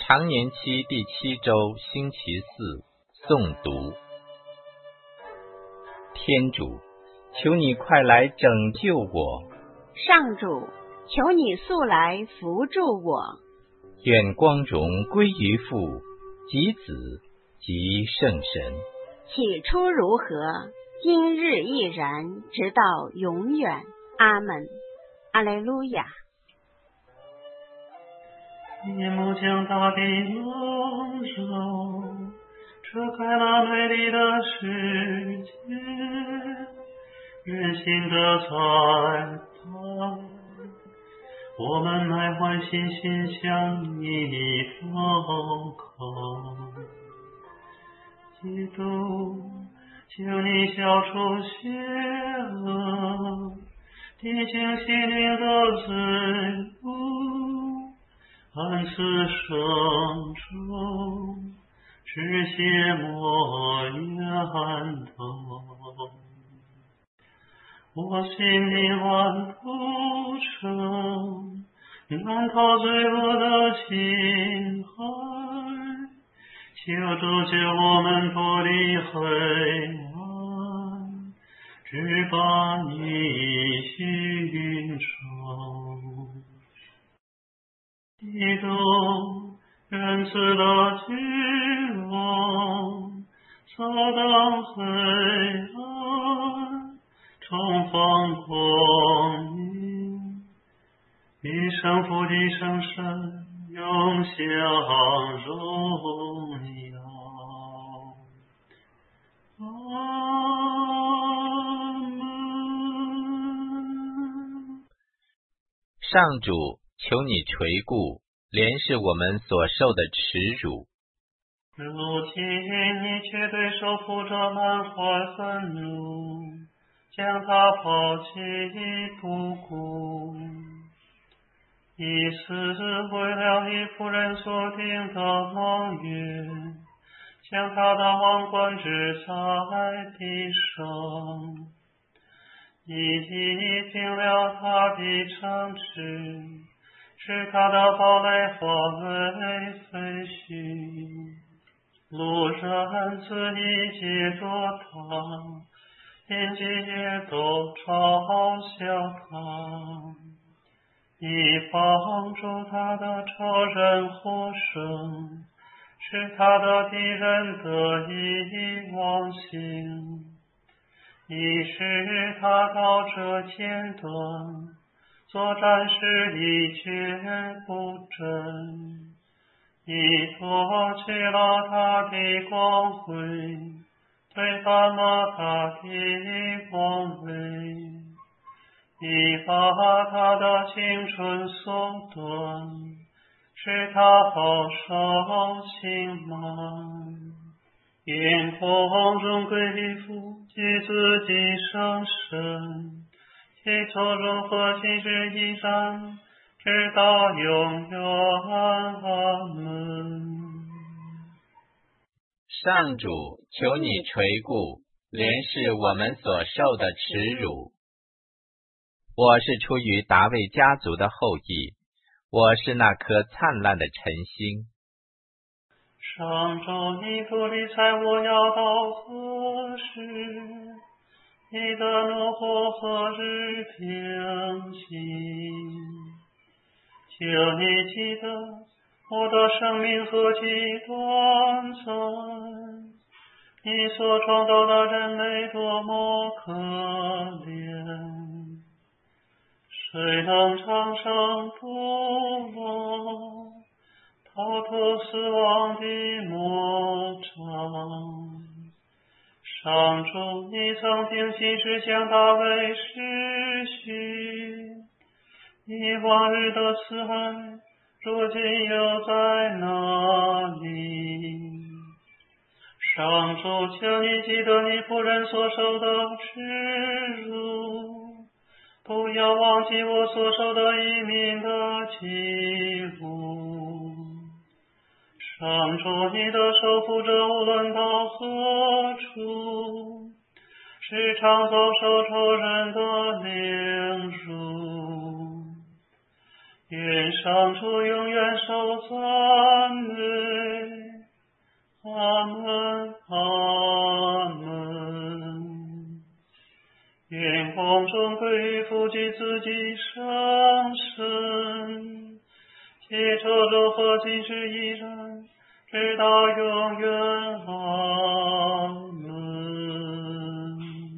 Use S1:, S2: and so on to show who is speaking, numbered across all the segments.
S1: 常年期第7周星期四诵读。天主，求你快来拯救我。
S2: 上主，求你速来扶助我。
S1: 愿光荣归于父及子及圣神。
S2: 起初如何，今日亦然，直到永远。阿们。阿肋路亚。
S3: 你目将大地笼罩，遮开了美丽的世界，人心的彩带，我们乃欢欣心向你祷告。基督，求你消除邪恶，涤净心灵的罪污，安此生中，止邪魔源头。我心灵暗不成，难逃罪恶的侵害，求主救我们脱离黑暗，直把你寻找。基督，仁慈的君王，扫荡黑暗，重放光明，与圣父的圣神永享荣耀。阿门。
S1: 上主，求你垂顾，怜视我们所受的耻辱。
S3: 如今你却对受苦者满怀愤怒，将他抛弃不顾，以此为了你仆人所定的盟约，将他的王冠置在地上，你已定了他的城池，使他的堡垒化为废墟。路人子一皆作他，邻居也都嘲笑他。你帮助他的仇人获胜，使他的敌人得以忘形。你使他道者间断，作战时一蹶不振。你夺去了他的光辉，推翻了他的王位。你把他的青春缩短，使他饱受轻慢。愿空中归于父及子及圣神，其从容和其事一然，直到永远。阿门。
S1: 上主，求你垂顾，怜视我们所受的耻辱。我是出于大卫家族的后裔，我是那颗灿烂的晨星。
S3: 上主，你不理睬我要到何时？你的怒火何日平息？求你记得我的生命何其短暂，你所创造的人类多么可怜。谁能长生不老，逃脱死亡的魔掌？上主，你曾定心志向大卫施许，你往日的慈爱，如今又在哪里？上主，求你记得你仆人所受的耻辱，不要忘记我所受的一民的欺侮。上主，你的守护者无论到何处，时常遭受仇人的凌辱。愿愿上主永远受赞美。阿门，阿门。愿光中归于父及子及圣神，借着柔和今世依然，直到永远。阿门。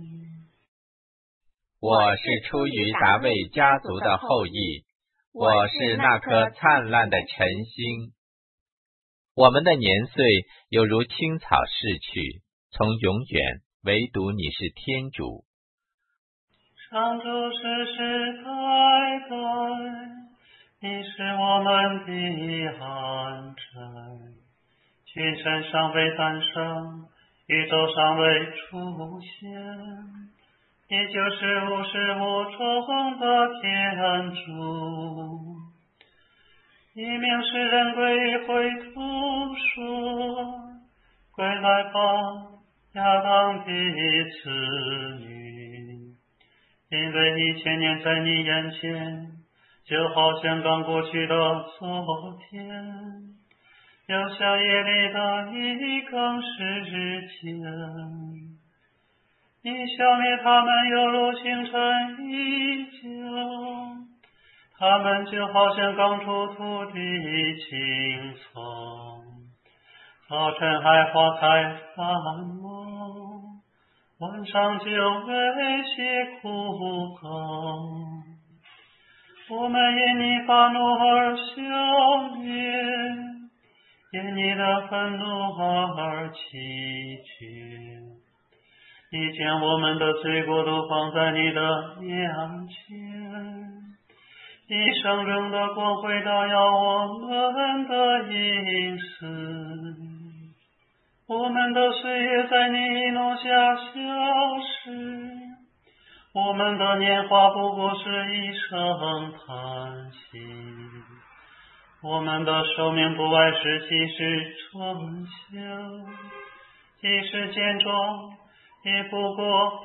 S1: 我是出于达卫家族的后裔，我是那颗灿烂的晨星。我们的年岁有如青草逝去，从永远，唯独你是天主。
S3: 上主世世代代，你是我们的安枕。群臣尚未诞生，宇宙尚未出现，你就是无始无终的天主。你命使人归于灰土，说：归来吧，亚当的子女，因为1000年在你眼前，就好像刚过去的昨天，又像夜里的一更时间。你消灭他们，犹如清晨依旧，他们就好像刚出土的青葱，早晨还花开繁茂，晚上就为些枯槁。我们因你发怒而消灭，因你的愤怒而崎岖。你将我们的罪过都放在你的面前，你圣人的光辉照耀我们的隐私。我们的岁月在你一怒下消失，我们的年华不过是一声叹息，我们的寿命不外是几时春秋，几时健壮，也不过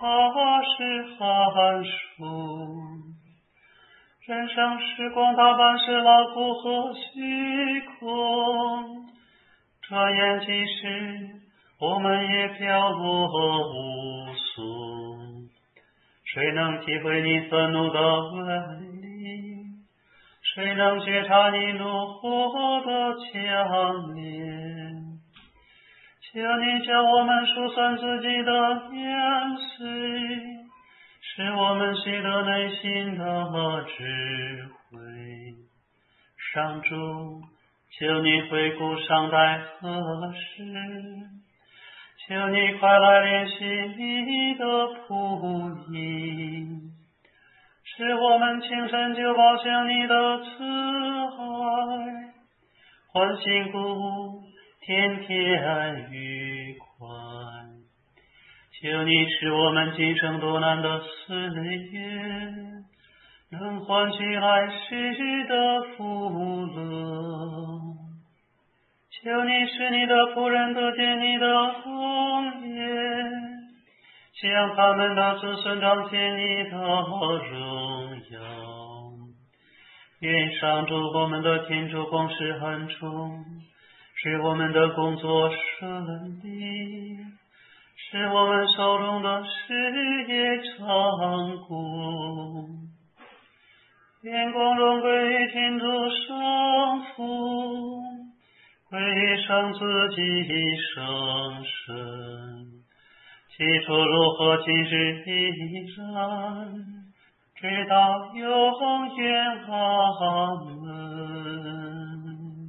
S3: 80寒暑。人生时光大半是劳苦和虚空，转眼即逝，我们也飘落无踪。谁能体会你愤怒的威力？谁能觉察你怒火的强烈？求你叫我们数算自己的年岁，使我们习得内心的智慧。上主，求你回顾上代何时，求你快来怜惜你的仆役，使我们清晨就报向你的慈爱，欢欣鼓舞，天天愉快。求你使我们今生多难的岁月，能换取来世的福乐。求你使你的仆人得见你的光颜，向他们的子孙彰显你的荣耀。愿上主我们的天主光是恩宠，使我们的工作顺利，使我们手中的事业成功。愿光荣归于天主圣父，归于圣子及圣神，起初如何今日依然，直到永远。阿门。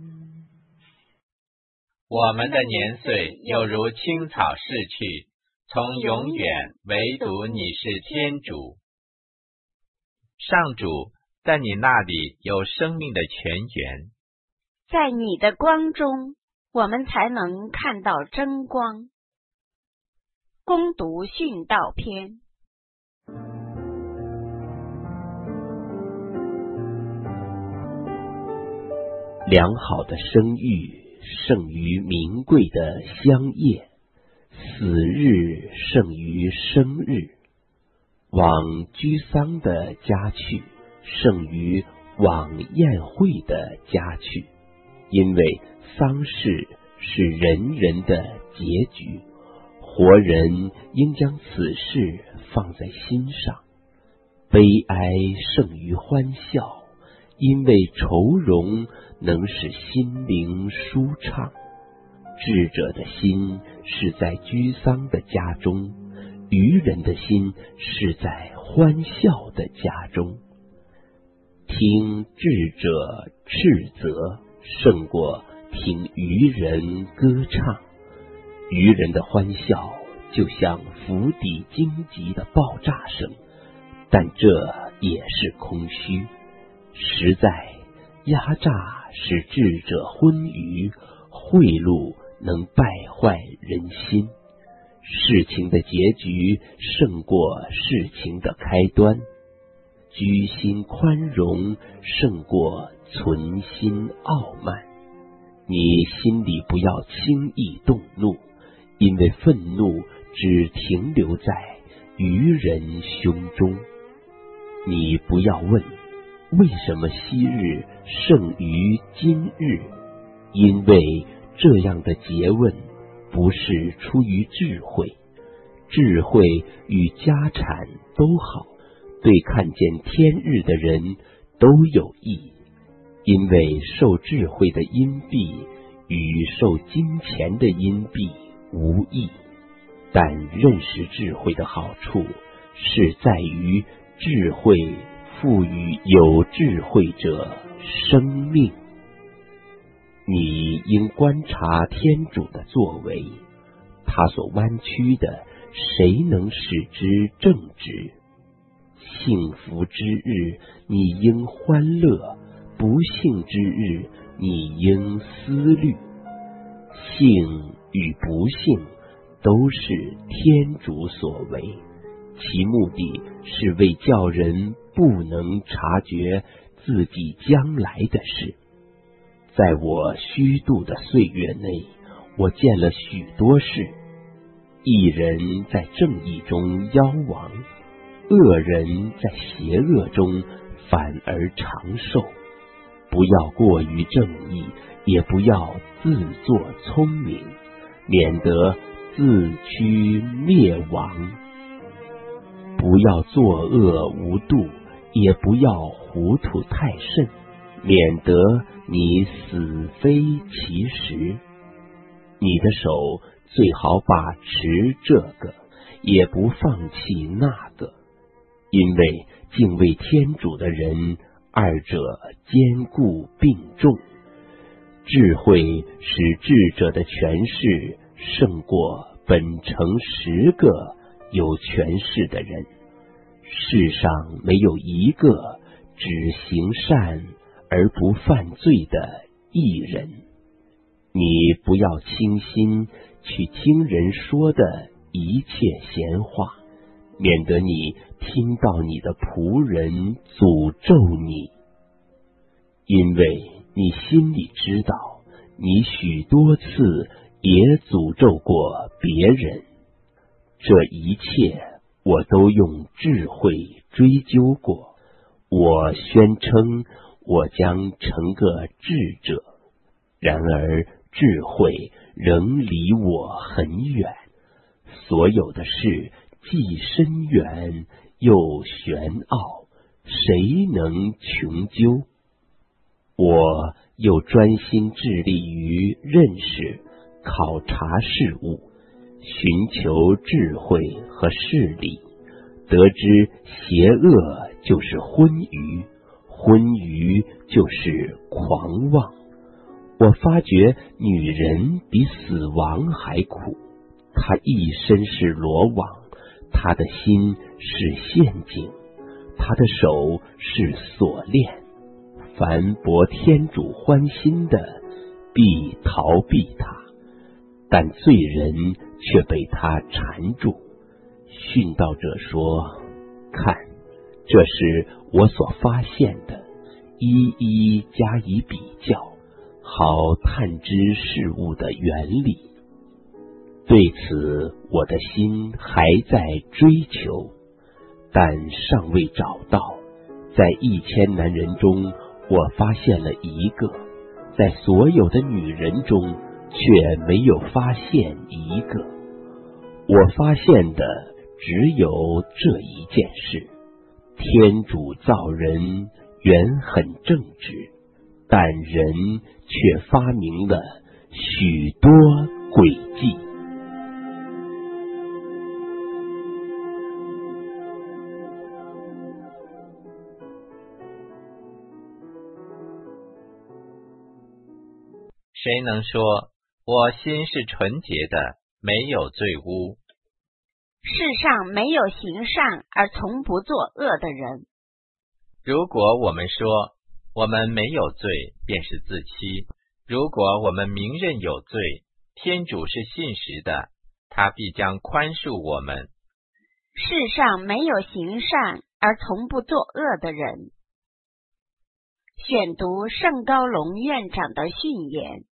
S1: 我们的年岁有如青草逝去，从永远，唯独你是天主。上主，在你那里有生命的泉源，
S2: 在你的光中，我们才能看到真光。恭读训道篇。
S4: 良好的声誉胜于名贵的香叶，死日胜于生日，往居丧的家去胜于往宴会的家去，因为丧事是人人的结局，活人应将此事放在心上。悲哀胜于欢笑，因为愁容能使心灵舒畅。智者的心是在居丧的家中，愚人的心是在欢笑的家中。听智者斥责，胜过听愚人歌唱。愚人的欢笑就像釜底荆棘的爆炸声，但这也是空虚。实在压榨使智者昏愚，贿赂能败坏人心。事情的结局胜过事情的开端，居心宽容胜过存心傲慢。你心里不要轻易动怒，因为愤怒只停留在愚人胸中。你不要问为什么昔日胜于今日，因为这样的诘问不是出于智慧。智慧与家产都好，对看见天日的人都有益，因为受智慧的荫庇与受金钱的荫庇无异。但认识智慧的好处是在于智慧赋予有智慧者生命。你应观察天主的作为，他所弯曲的，谁能使之正直？幸福之日，你应欢乐；不幸之日，你应思虑。幸与不幸都是天主所为，其目的是为叫人不能察觉自己将来的事。在我虚度的岁月内，我见了许多事。义人在正义中夭亡，恶人在邪恶中反而长寿。不要过于正义，也不要自作聪明，免得自趋灭亡。不要作恶无度，也不要糊涂太甚，免得你死非其时。你的手最好把持这个，也不放弃那个，因为敬畏天主的人，二者兼顾并重。智慧使智者的权势胜过本城10个有权势的人。世上没有一个只行善而不犯罪的义人。你不要倾心去听人说的一切闲话，免得你听到你的仆人诅咒你。因为你心里知道，你许多次也诅咒过别人。这一切我都用智慧追究过。我宣称我将成个智者，然而智慧仍离我很远。所有的事既深远又玄奥，谁能穷究？我又专心致力于认识、考察事物，寻求智慧和事理，得知邪恶就是昏愚，昏愚就是狂妄。我发觉女人比死亡还苦，她一身是罗网，她的心是陷阱，她的手是锁链。凡博天主欢心的，必逃避他，但罪人却被他缠住。训道者说：看，这是我所发现的，一一加以比较，好探知事物的原理。对此，我的心还在追求，但尚未找到， 在1000男人中，我发现了一个；在所有的女人中，却没有发现一个。我发现的只有这一件事：天主造人原很正直，但人却发明了许多诡计。
S1: 谁能说我心是纯洁的，没有罪污？
S2: 世上没有行善而从不作恶的人。
S1: 如果我们说我们没有罪，便是自欺；如果我们明认有罪，天主是信实的，他必将宽恕我们。
S2: 世上没有行善而从不作恶的人。选读圣高龙院长的训言。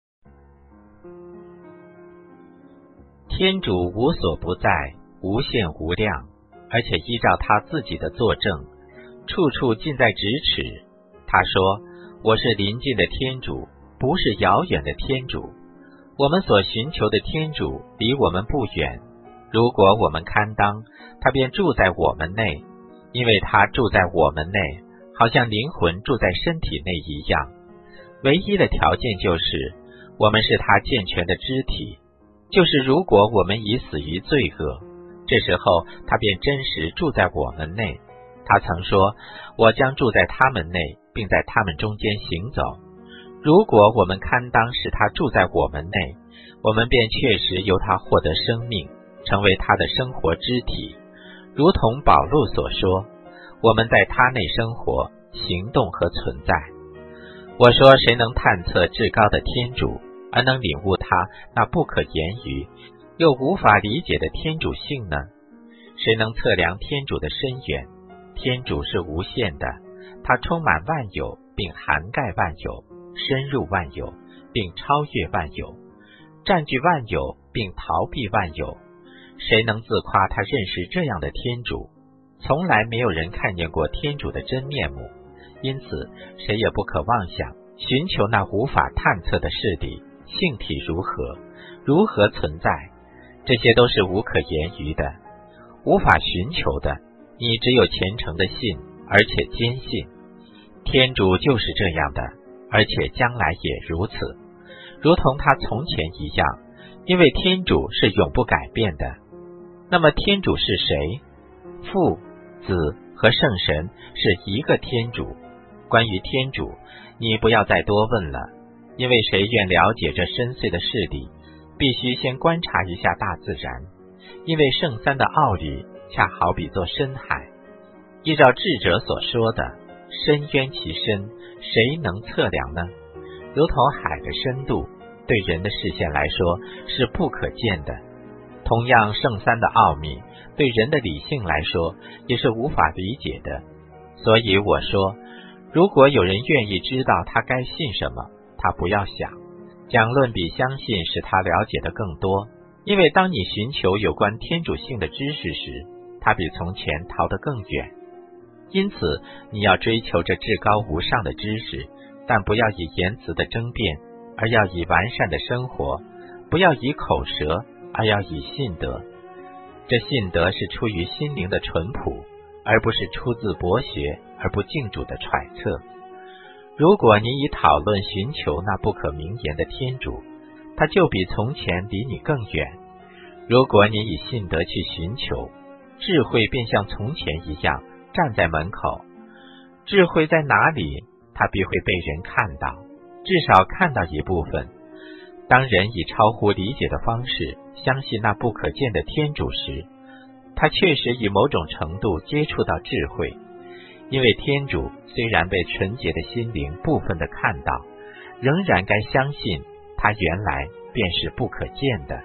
S1: 天主无所不在，无限无量，而且依照他自己的作证，处处近在咫尺。他说，我是临近的天主，不是遥远的天主。我们所寻求的天主离我们不远，如果我们堪当，他便住在我们内，因为他住在我们内，好像灵魂住在身体内一样。唯一的条件就是我们是他健全的肢体，就是如果我们已死于罪恶，这时候他便真实住在我们内。他曾说，我将住在他们内，并在他们中间行走。如果我们堪当使他住在我们内，我们便确实由他获得生命，成为他的生活肢体。如同保禄所说，我们在他内生活、行动和存在。我说，谁能探测至高的天主，而能领悟他那不可言喻又无法理解的天主性呢？谁能测量天主的深远？天主是无限的，他充满万有，并涵盖万有，深入万有，并超越万有，占据万有，并逃避万有。谁能自夸他认识这样的天主？从来没有人看见过天主的真面目，因此谁也不可妄想寻求那无法探测的事理，性体如何，如何存在，这些都是无可言喻的，无法寻求的。你只有虔诚的信，而且坚信天主就是这样的，而且将来也如此，如同他从前一样，因为天主是永不改变的。那么天主是谁？父、子和圣神是一个天主。关于天主，你不要再多问了，因为谁愿了解这深邃的事理，必须先观察一下大自然，因为圣三的奥理恰好比作深海。依照智者所说的，深渊其深，谁能测量呢？如同海的深度，对人的视线来说是不可见的。同样，圣三的奥秘对人的理性来说也是无法理解的。所以我说，如果有人愿意知道他该信什么，他不要想讲论比相信使他了解的更多，因为当你寻求有关天主性的知识时，他比从前逃得更远。因此你要追求这至高无上的知识，但不要以言辞的争辩，而要以完善的生活；不要以口舌，而要以信德。这信德是出于心灵的淳朴，而不是出自博学而不敬主的揣测。如果你以讨论寻求那不可名言的天主，他就比从前离你更远。如果你以信德去寻求，智慧便像从前一样站在门口。智慧在哪里，它必会被人看到，至少看到一部分。当人以超乎理解的方式相信那不可见的天主时，他确实以某种程度接触到智慧，因为天主虽然被纯洁的心灵部分的看到，仍然该相信他原来便是不可见的。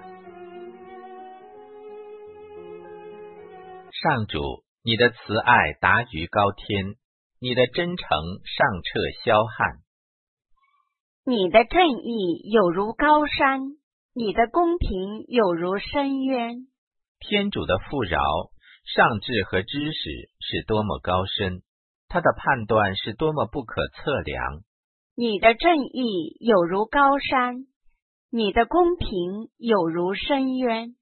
S1: 上主，你的慈爱达于高天，你的真诚上彻霄汉。
S2: 你的正义有如高山，你的公平有如深渊。
S1: 天主的富饶、上智和知识是多么高深， 他的判断是多么不可测量。
S2: 你的正义有如高山，你的公平有如深渊。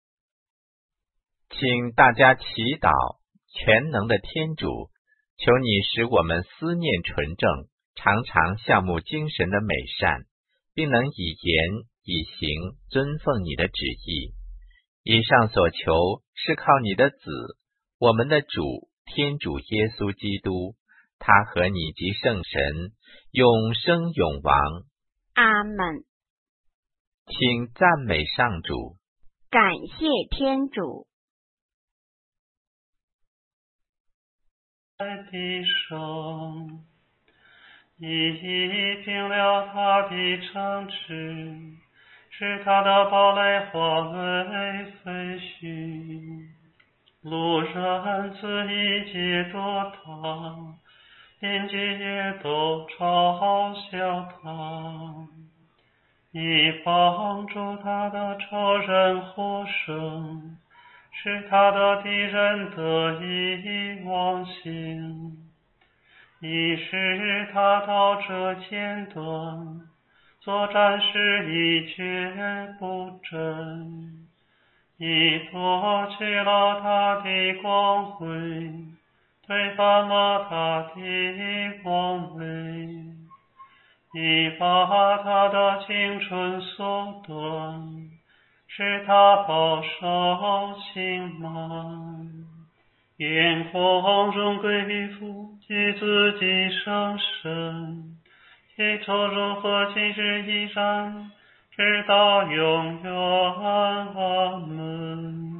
S1: 请大家祈祷，全能的天主，求你使我们思念纯正，常常项目精神的美善，并能以言以行尊奉你的旨意。以上所求是靠你的子，我们的主天主耶稣基督，他和你及圣神永生永王。
S2: 阿们。
S1: 请赞美上主。
S2: 感谢天主。
S3: 在地上，你定了他的城池，使他的堡垒化为废墟。路人自一皆躲他，邻居也都嘲笑他。你帮助他的仇人获胜，使他的敌人得以忘形。你使他到这尖端，作战时一蹶不振。你夺去了他的光辉，推翻了他的王位。你把他的青春缩短，使他饱受刑满。眼眶中归附及自己生身，祈求如何今日依然，直到永远。阿门。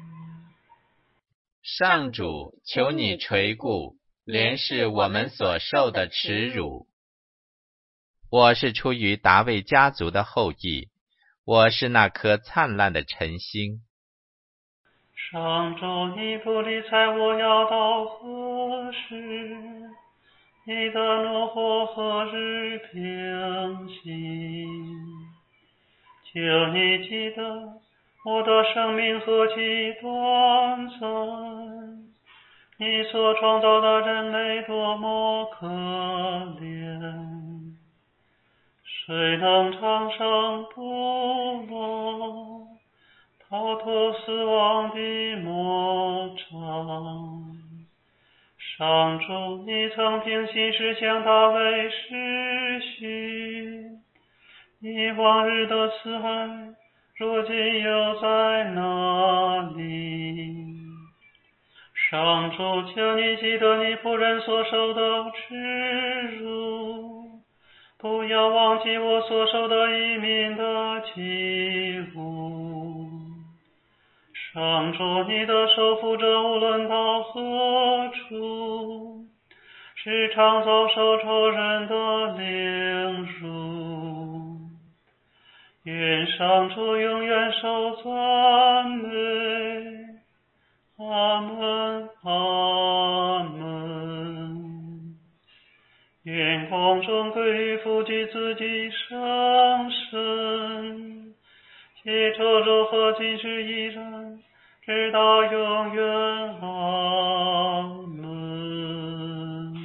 S1: 上主，求你垂顾，怜视我们所受的耻辱。我是出于达味家族的后裔，我是那颗灿烂的晨星。
S3: 上主，你不理睬我要到何时？你的怒火何日平息？求你记得我的生命何其短暂，你所创造的人类多么可怜。谁能长生不老，逃脱死亡的魔掌？上主，你曾凭信实向大卫施许，你往日的慈爱，如今又在哪里？上主，求你记得你仆人所受的耻辱，不要忘记我所受的一民的祭物。上主，你的手扶着无论到何处，时常遭受仇人的凌辱。愿上主永远受赞美。阿门，阿门。愿光中归附及自己生身，祈求如何今日依然，直到永远。阿门。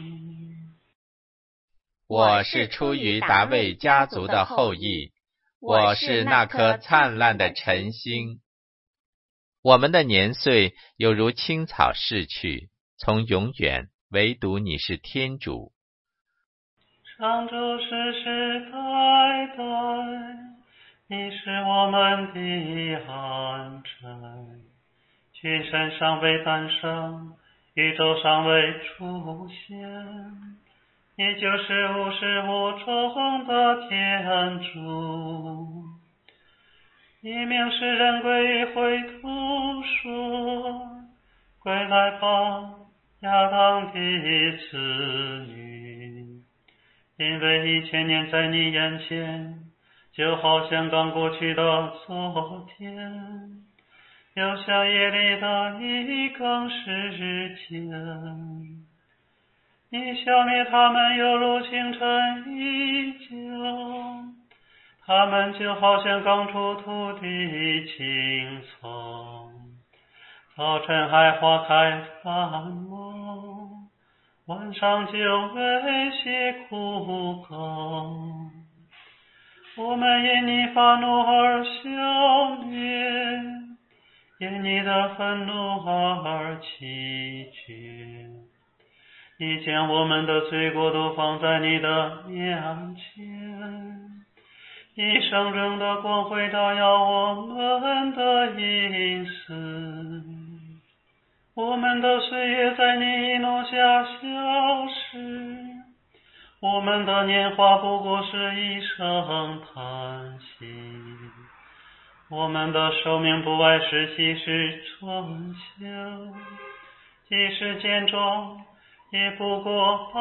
S1: 我是出于达味家族的后裔，我是那颗灿烂的晨星。我们的年岁有如青草逝去，从永远唯独你是天主。
S3: 上主世世代代，你是我们的安枕。群山尚未诞生，宇宙尚未出现，你就是无始无终的天主。你命使人归回头说，归来吧，亚当的子女，因为1000年在你眼前，就好像刚过去的昨天，又像夜里的一更时间。你消灭他们，犹如清晨一觉，他们就好像刚出土的青草，早晨还花开繁茂， 晚上就为些枯槁。我们因你发怒而消灭，因你的愤怒而弃绝。你将我们的罪过都放在你的面前，你圣人的光辉照耀我们的隐私。我们的岁月在你怒下消失，我们的年华不过是一声叹息，我们的寿命不外是几时春秋，即使健壮也不过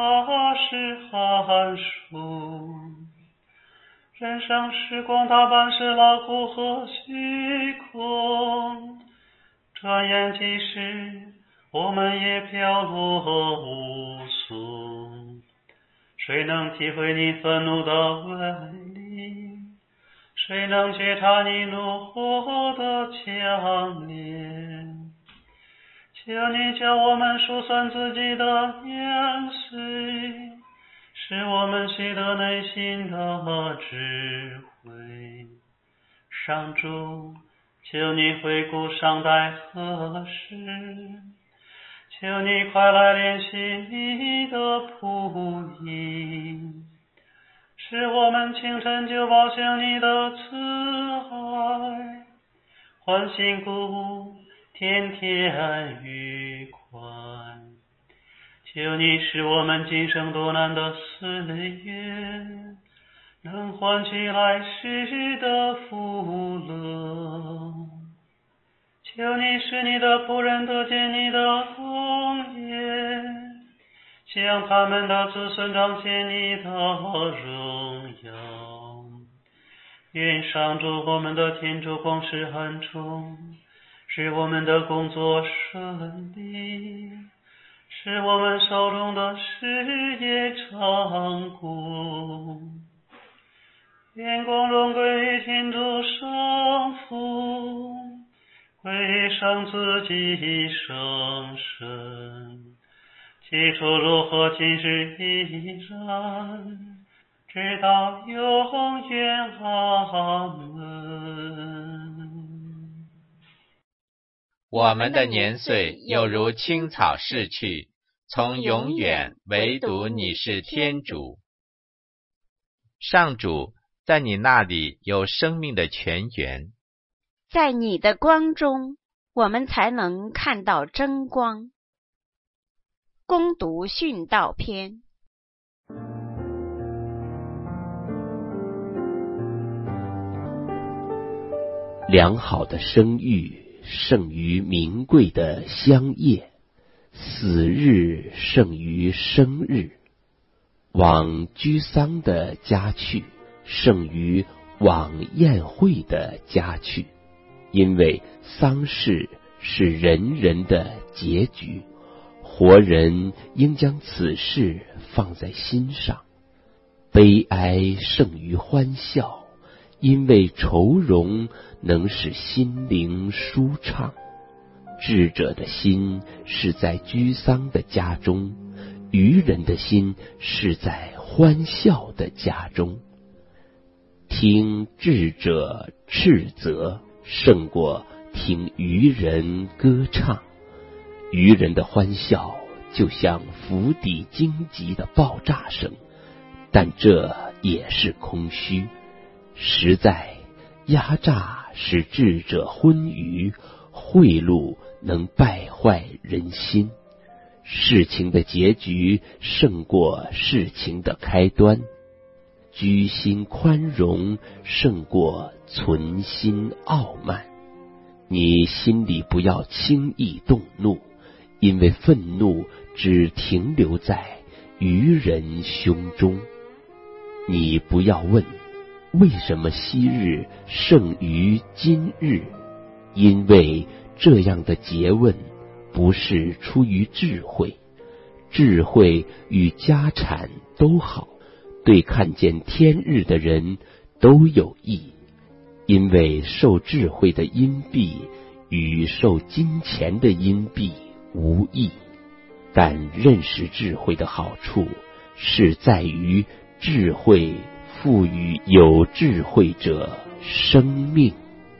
S3: 80寒暑。人生时光大半是劳苦和虚空，转眼即逝，我们也飘落无踪。谁能体会你愤怒的威力？谁能觉察你怒火的强烈？求你叫我们数算自己的年岁，使我们习得内心的智慧。上主，求你回顾上代何时，求你快来怜惜你的仆役，使我们清晨就报响你的慈爱，欢欣鼓舞，天天愉快。求你使我们今生多难的岁月，能换取来世的福乐。求你使你的仆人得见你的荣颜，向他们的子孙彰显你的荣耀。愿上主我们的天主光施恩宠，使我们的工作顺利，使我们手中的事业成功。愿光荣归于天主圣父，归于圣子及圣神，起初如何，今日依然，直到永远。阿门。
S1: 我们的年岁有如青草逝去，从永远唯独你是天主。上主，在你那里有生命的泉源，
S2: 在你的光中，我们才能看到真光。恭读训道篇。
S4: 良好的声誉胜于名贵的香叶，死日胜于生日。往居丧的家去，胜于往宴会的家去，因为丧事是人人的结局，活人应将此事放在心上。悲哀胜于欢笑，因为愁容能使心灵舒畅。智者的心是在居丧的家中，愚人的心是在欢笑的家中。听智者斥责，胜过听愚人歌唱。愚人的欢笑就像釜底荆棘的爆炸声，但这也是空虚。实在压榨使智者昏愚，贿赂能败坏人心。事情的结局胜过事情的开端，居心宽容胜过存心傲慢。你心里不要轻易动怒，因为愤怒只停留在愚人胸中。你不要问为什么昔日胜于今日，因为这样的诘问不是出于智慧。智慧与家产都好，对看见天日的人都有益，因为受智慧的荫蔽与受金钱的荫蔽无异。 但认识智慧的好处是在于智慧赋予有智慧者生命。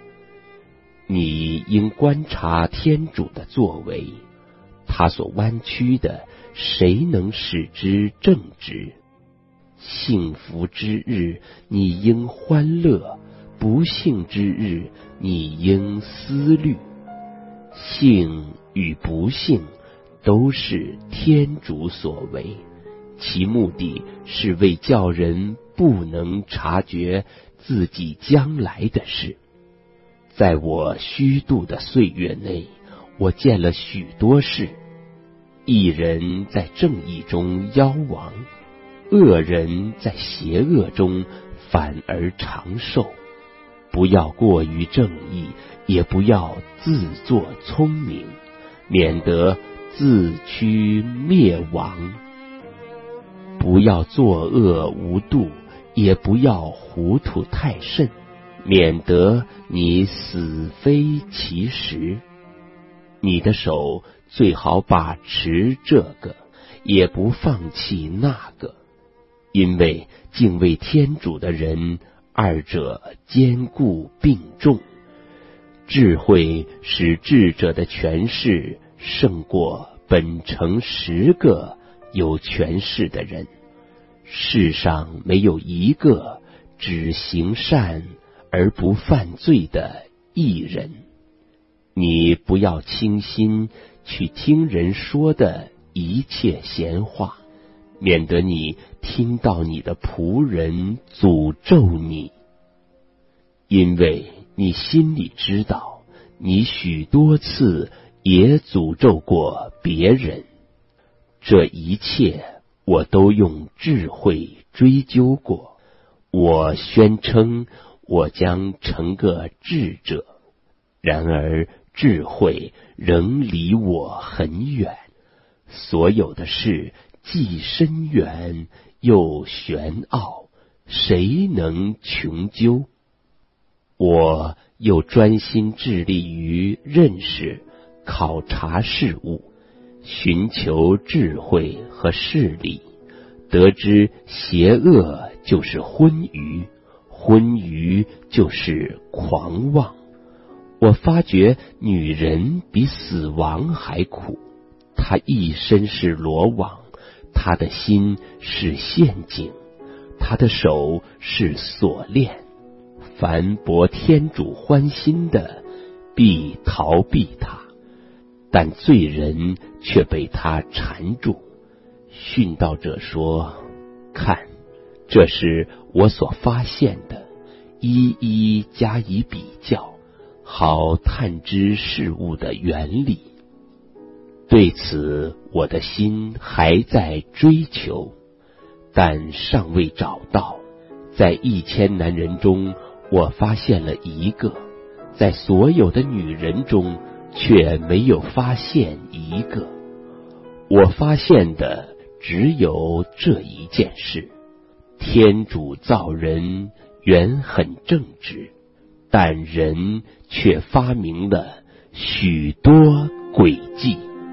S4: 你应观察天主的作为，他所弯曲的，谁能使之正直？幸福之日，你应欢乐；不幸之日，你应思虑。幸与不幸都是天主所为，其目的是为叫人不能察觉自己将来的事。在我虚度的岁月内，我见了许多事。义人在正义中夭亡，恶人在邪恶中反而长寿。不要过于正义，也不要自作聪明，免得自趋灭亡。不要作恶无度，也不要糊涂太甚，免得你死非其时。你的手最好把持这个，也不放弃那个，因为敬畏天主的人，二者兼顾并重。智慧使智者的权势胜过本城10个有权势的人。世上没有一个只行善而不犯罪的义人。你不要倾心去听人说的一切闲话，免得你听到你的仆人诅咒你。因为你心里知道，你许多次也诅咒过别人。这一切我都用智慧追究过。我宣称我将成个智者，然而智慧仍离我很远。所有的事既深远又玄奥，谁能穷究？我又专心致力于认识、考察事物，寻求智慧和事理，得知邪恶就是昏愚，昏愚就是狂妄。我发觉女人比死亡还苦，她一身是罗网，她的心是陷阱，她的手是锁链。凡博天主欢心的，必逃避他，但罪人却被他缠住。殉道者说：看，这是我所发现的，一一加以比较，好探知事物的原理。对此，我的心还在追求，但尚未找到。在1000男人中，我发现了一个，在所有的女人中却没有发现一个。我发现的只有这一件事：天主造人原很正直，但人却发明了许多诡计。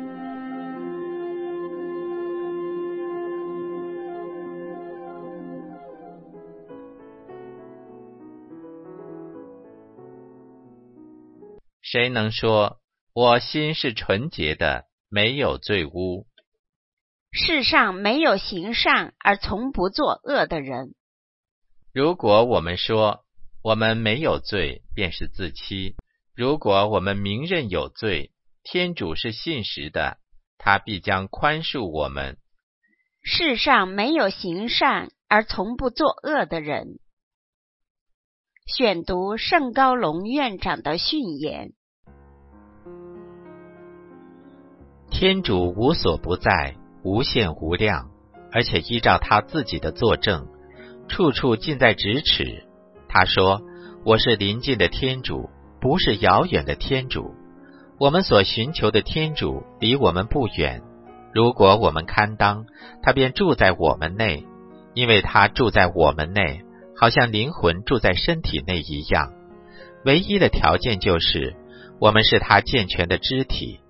S1: 谁能说我心是纯洁的，没有罪污？
S2: 世上没有行善而从不作恶的人。
S1: 如果我们说我们没有罪，便是自欺；如果我们明认有罪，天主是信实的，他必将宽恕我们。
S2: 世上没有行善而从不作恶的人。选读圣高龙院长的训言。
S1: 天主无所不在，无限无量，而且依照他自己的作证，处处近在咫尺。他说：我是临近的天主，不是遥远的天主。我们所寻求的天主离我们不远，如果我们堪当，他便住在我们内，因为他住在我们内，好像灵魂住在身体内一样。唯一的条件就是我们是他健全的肢体。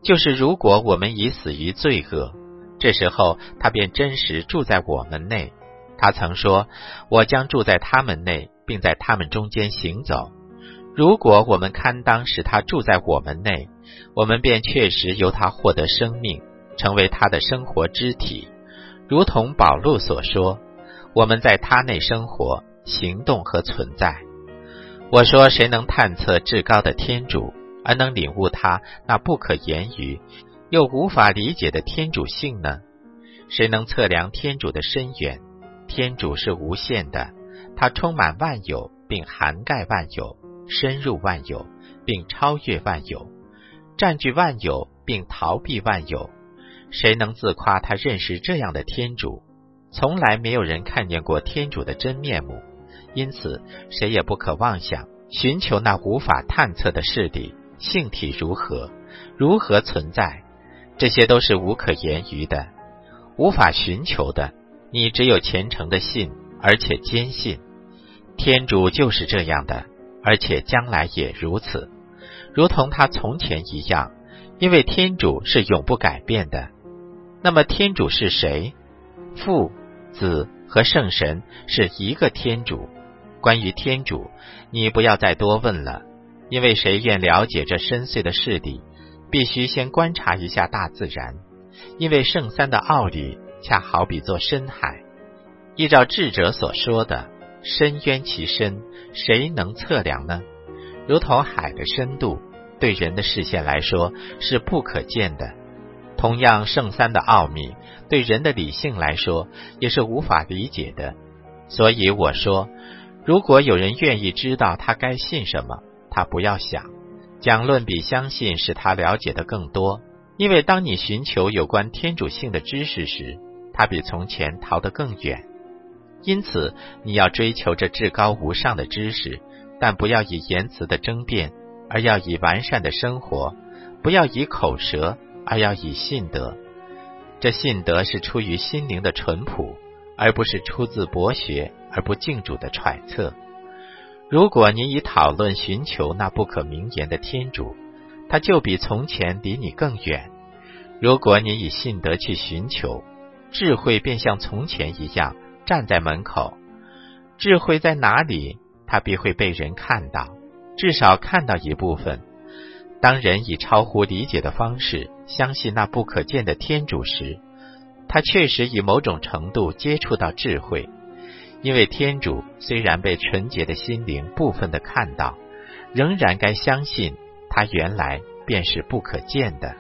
S1: 就是如果我们已死于罪恶，这时候他便真实住在我们内。他曾说，我将住在他们内，并在他们中间行走。如果我们堪当使他住在我们内，我们便确实由他获得生命，成为他的生活肢体。如同保禄所说，我们在他内生活、行动和存在。我说，谁能探测至高的天主，而能领悟他那不可言喻又无法理解的天主性呢？谁能测量天主的深远？天主是无限的，他充满万有，并涵盖万有，深入万有，并超越万有，占据万有，并逃避万有。谁能自夸他认识这样的天主？从来没有人看见过天主的真面目，因此谁也不可妄想寻求那无法探测的事理，性体如何，如何存在，这些都是无可言喻的，无法寻求的。你只有虔诚的信，而且坚信。天主就是这样的，而且将来也如此，如同他从前一样，因为天主是永不改变的。那么天主是谁？父、子和圣神是一个天主。关于天主，你不要再多问了，因为谁愿了解这深邃的事理，必须先观察一下大自然，因为圣三的奥理恰好比作深海。依照智者所说的，深渊其深，谁能测量呢？如同海的深度，对人的视线来说是不可见的。同样，圣三的奥秘对人的理性来说也是无法理解的。所以我说，如果有人愿意知道他该信什么，他不要想讲论比相信使他了解的更多，因为当你寻求有关天主性的知识时，他比从前逃得更远。因此你要追求这至高无上的知识，但不要以言辞的争辩，而要以完善的生活；不要以口舌，而要以信德。这信德是出于心灵的淳朴，而不是出自博学而不敬主的揣测。如果你以讨论寻求那不可名言的天主，他就比从前离你更远。如果你以信德去寻求，智慧便像从前一样站在门口。智慧在哪里，它必会被人看到，至少看到一部分。当人以超乎理解的方式相信那不可见的天主时，他确实以某种程度接触到智慧，因为天主虽然被纯洁的心灵部分的看到，仍然该相信他原来便是不可见的。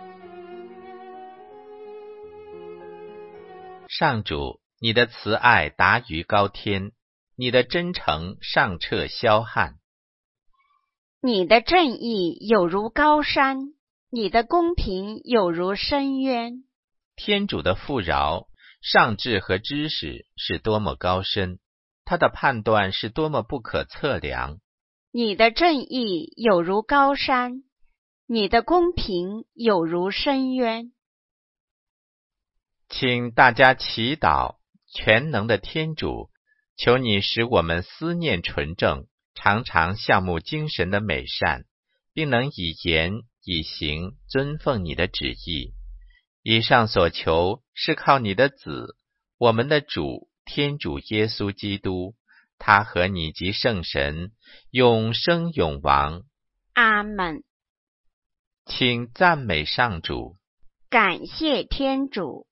S1: 上主，你的慈爱达于高天，你的真诚上彻霄汉。
S2: 你的正义有如高山，你的公平有如深渊。
S1: 天主的富饶、上智和知识是多么高深，他的判断是多么不可测量。
S2: 你的正义有如高山，你的公平有如深渊。
S1: 请大家祈祷，全能的天主，求你使我们思念纯正，常常项目精神的美善，并能以言以行尊奉你的旨意。以上所求是靠你的子，我们的主天主耶稣基督，他和你及圣神永生永王。
S2: 阿们。
S1: 请赞美上主。
S2: 感谢天主。